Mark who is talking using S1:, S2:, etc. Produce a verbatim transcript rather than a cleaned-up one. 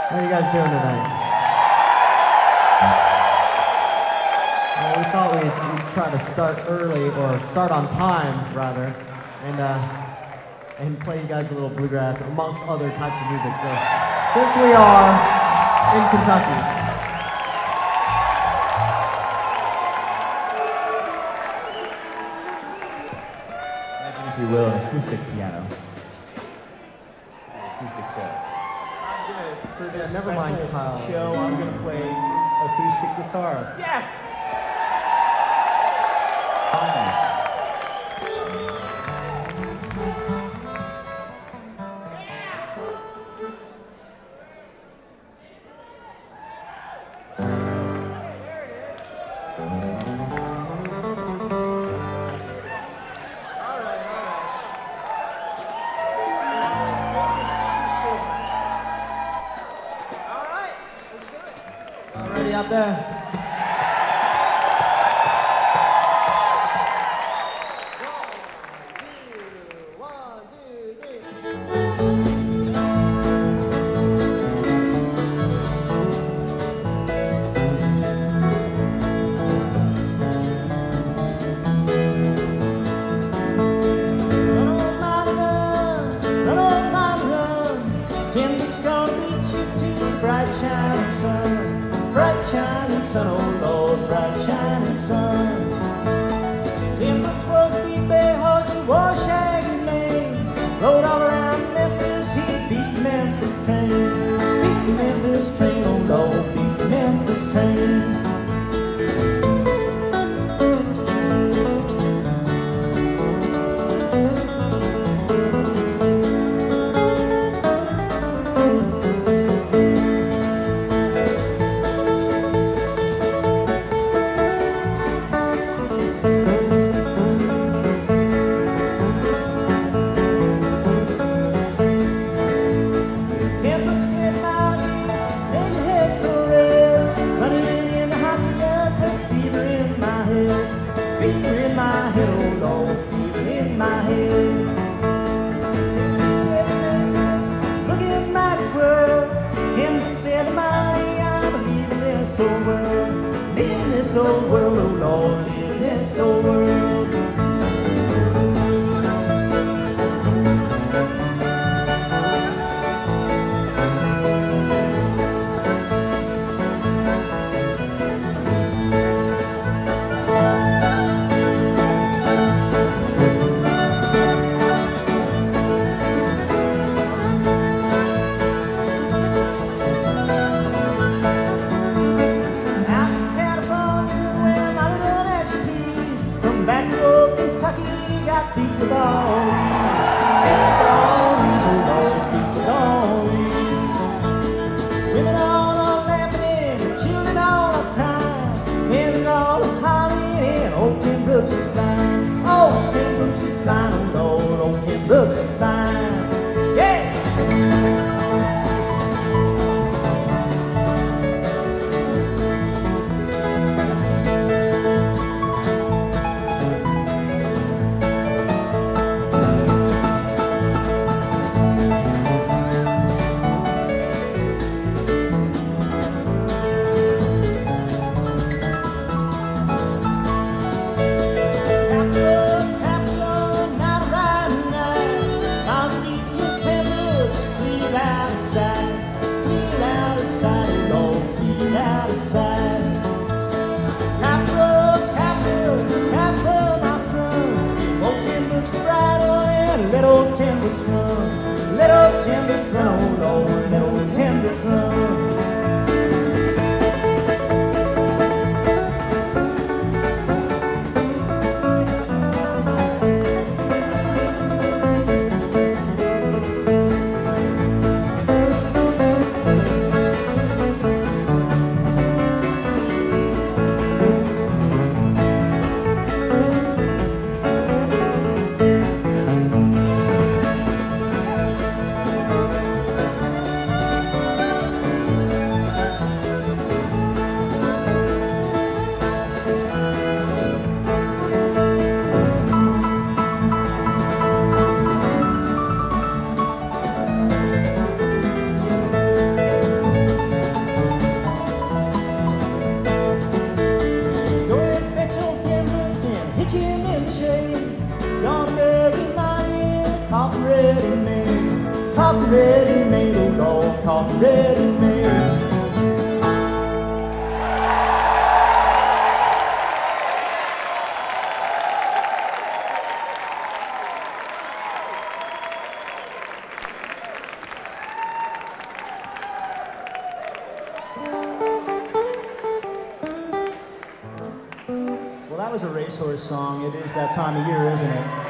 S1: How are you guys doing tonight? Well, we thought we'd, we'd try to start early, or start on time, rather, and uh, and play you guys a little bluegrass amongst other types of music. So, since we are in Kentucky,
S2: imagine, if you will, an acoustic piano. An acoustic show.
S3: I'm gonna, for this
S1: Yeah, never mind,
S3: special
S1: Kyle.
S3: show, I'm gonna play acoustic guitar.
S1: yes.
S2: Fine.
S1: Already out there.
S4: Sun, oh Lord, bright shining sun. Them books was a big bay horse, he wore shaggy mane. Rode all around Memphis, he beat the Memphis train. Beat the Memphis train, oh Lord, beat the Memphis train. This old world, oh Lord, in this old world. in the shade. Gonna bury my in a coffin ready made. Coffin ready made, oh Lord, coffin ready made. Well, that was a racehorse song. It is that time of year, isn't it?